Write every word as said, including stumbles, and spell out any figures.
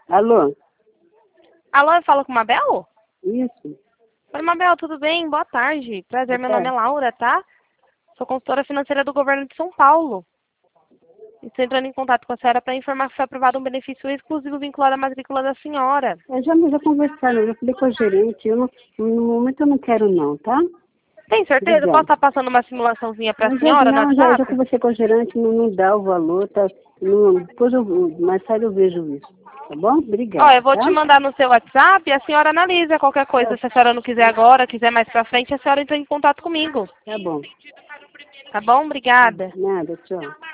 Alô? Alô, eu falo com a Mabel? Isso. Oi, Mabel, tudo bem? Boa tarde. Prazer, Boa meu nome é tarde. Laura, tá? Sou consultora financeira do governo de São Paulo. Estou entrando em contato com a senhora para informar que foi aprovado um benefício exclusivo vinculado à matrícula da senhora. Eu já, já conversaram, eu já falei com a gerente, eu não, no momento eu não quero não, tá? Tem certeza? Posso Obrigada. estar passando uma simulaçãozinha para a Eu já, senhora no não, já, já WhatsApp? conversei com a gerente, não, não dá o valor, tá? Não, depois eu, mais tarde eu vejo isso, tá bom? Ó, Obrigada, eu vou tá? te mandar no seu WhatsApp e a senhora analisa qualquer coisa. Se a senhora não quiser agora, quiser mais pra frente, a senhora entra em contato comigo. Tá bom. Tá bom? Obrigada. Nada, tchau.